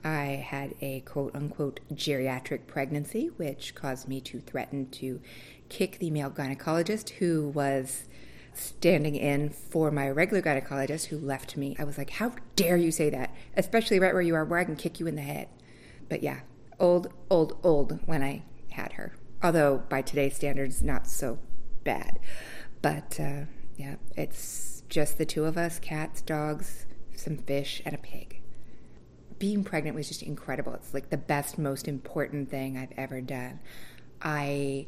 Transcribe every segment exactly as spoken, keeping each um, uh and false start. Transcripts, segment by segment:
I had a quote-unquote geriatric pregnancy, which caused me to threaten to kick the male gynecologist who was standing in for my regular gynecologist who left me. I was like, how dare you say that, especially right where you are, where I can kick you in the head. But yeah, old, old, old when I had her. Although by today's standards, not so bad. But uh, yeah, it's just the two of us, cats, dogs, some fish, and a pig. Being pregnant was just incredible. It's like the best, most important thing I've ever done. I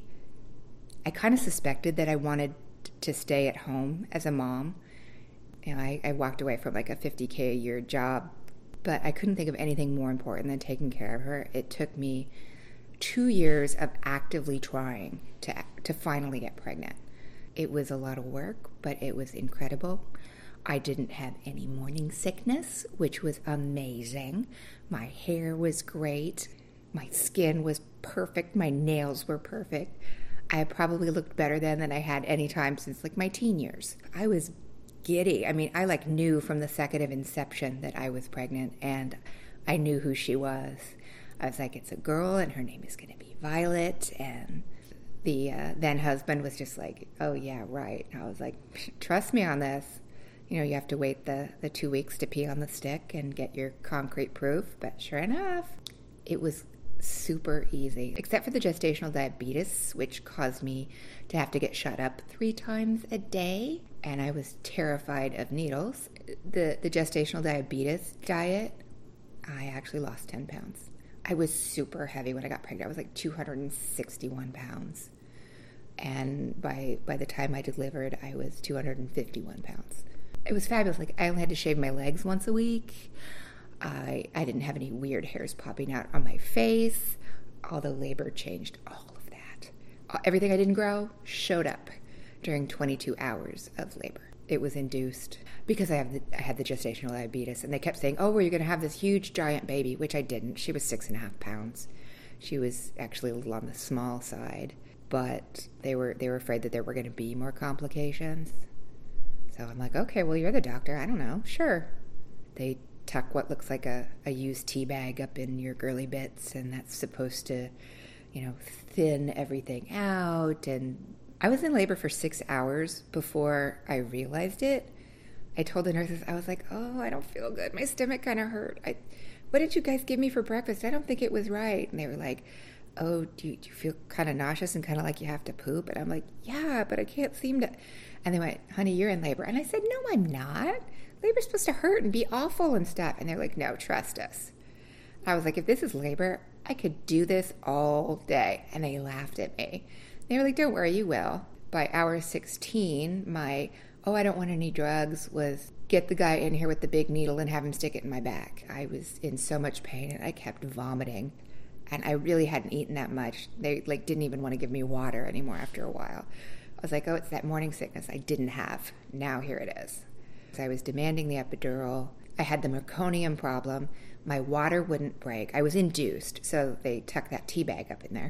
I kind of suspected that I wanted to stay at home as a mom. You know, I, I walked away from like a fifty K a year job, but I couldn't think of anything more important than taking care of her. It took me two years of actively trying to to finally get pregnant. It was a lot of work, but it was incredible. I didn't have any morning sickness, which was amazing. My hair was great. My skin was perfect. My nails were perfect. I probably looked better then than I had any time since like my teen years. I was giddy. I mean, I like knew from the second of inception that I was pregnant, and I knew who she was. I was like, it's a girl and her name is going to be Violet. And the uh, then husband was just like, oh yeah, right. And I was like, trust me on this. You know, you have to wait the, the two weeks to pee on the stick and get your concrete proof. But sure enough, it was super easy, except for the gestational diabetes, which caused me to have to get shut up three times a day. And I was terrified of needles. The, the gestational diabetes diet, I actually lost ten pounds. I was super heavy when I got pregnant. I was like two hundred sixty-one pounds. And by by the time I delivered, I was two hundred fifty-one pounds. It was fabulous. Like, I only had to shave my legs once a week. I I didn't have any weird hairs popping out on my face. Although labor changed all of that. Everything I didn't grow showed up during twenty-two hours of labor. It was induced because I have the, I had the gestational diabetes, and they kept saying, oh, well, you're going to have this huge giant baby, which I didn't. She was six and a half pounds. She was actually a little on the small side, but they were they were afraid that there were going to be more complications. So I'm like, okay, well, you're the doctor. I don't know. Sure. They tuck what looks like a, a used tea bag up in your girly bits, and that's supposed to, you know, thin everything out. And I was in labor for six hours before I realized it. I told the nurses, I was like, oh, I don't feel good. My stomach kind of hurt. I, what did you guys give me for breakfast? I don't think it was right. And they were like, oh, do you, do you feel kind of nauseous and kind of like you have to poop? And I'm like, yeah, but I can't seem to. And they went, honey, you're in labor. And I said, no, I'm not. Labor's supposed to hurt and be awful and stuff. And they're like, no, trust us. I was like, if this is labor, I could do this all day. And they laughed at me. They were like, don't worry, you will. By hour sixteen, my, oh, I don't want any drugs was get the guy in here with the big needle and have him stick it in my back. I was in so much pain and I kept vomiting. And I really hadn't eaten that much. They like didn't even want to give me water anymore after a while. I was like, oh, it's that morning sickness I didn't have. Now here it is. So I was demanding the epidural. I had the meconium problem. My water wouldn't break. I was induced, so they tucked that tea bag up in there.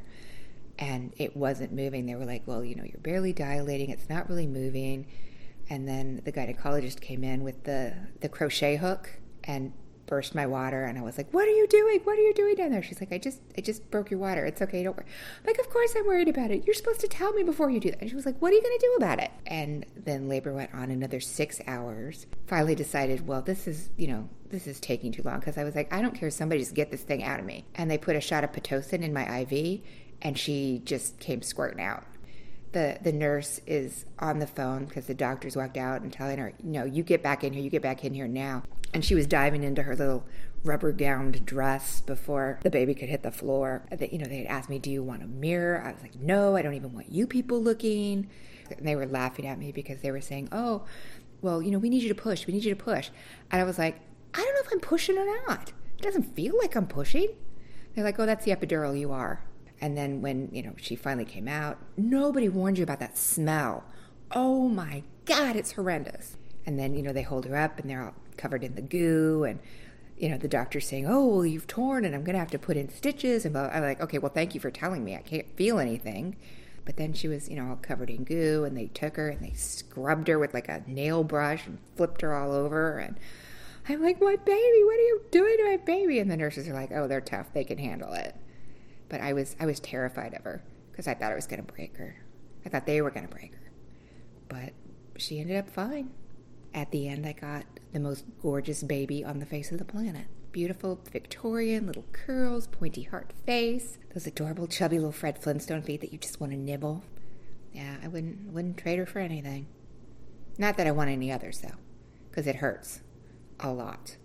And it wasn't moving. They were like, well, you know, you're barely dilating. It's not really moving. And then the gynecologist came in with the, the crochet hook and burst my water. And I was like, what are you doing? What are you doing down there? She's like, I just I just broke your water. It's okay. Don't worry. I'm like, of course I'm worried about it. You're supposed to tell me before you do that. And she was like, what are you going to do about it? And then labor went on another six hours. Finally decided, well, this is, you know, this is taking too long. Because I was like, I don't care. Somebody just get this thing out of me. And they put a shot of Pitocin in my I V. And she just came squirting out. The the nurse is on the phone because the doctors walked out and telling her, no, you get back in here, you get back in here now. And she was diving into her little rubber-gowned dress before the baby could hit the floor. They, you know, they had asked me, do you want a mirror? I was like, no, I don't even want you people looking. And they were laughing at me because they were saying, oh, well, you know, we need you to push, we need you to push. And I was like, I don't know if I'm pushing or not. It doesn't feel like I'm pushing. They're like, oh, that's the epidural, you are. And then when, you know, she finally came out, nobody warned you about that smell. Oh my God, it's horrendous. And then, you know, they hold her up and they're all covered in the goo. And, you know, the doctor's saying, oh, well, you've torn and I'm going to have to put in stitches. And blah. I'm like, okay, well, thank you for telling me. I can't feel anything. But then she was, you know, all covered in goo, and they took her and they scrubbed her with like a nail brush and flipped her all over. And I'm like, my baby, what are you doing to my baby? And the nurses are like, oh, they're tough. They can handle it. But I was I was terrified of her because I thought I was going to break her. I thought they were going to break her. But she ended up fine. At the end, I got the most gorgeous baby on the face of the planet. Beautiful Victorian, little curls, pointy heart face, those adorable chubby little Fred Flintstone feet that you just want to nibble. Yeah, I wouldn't wouldn't trade her for anything. Not that I want any others, though, because it hurts a lot.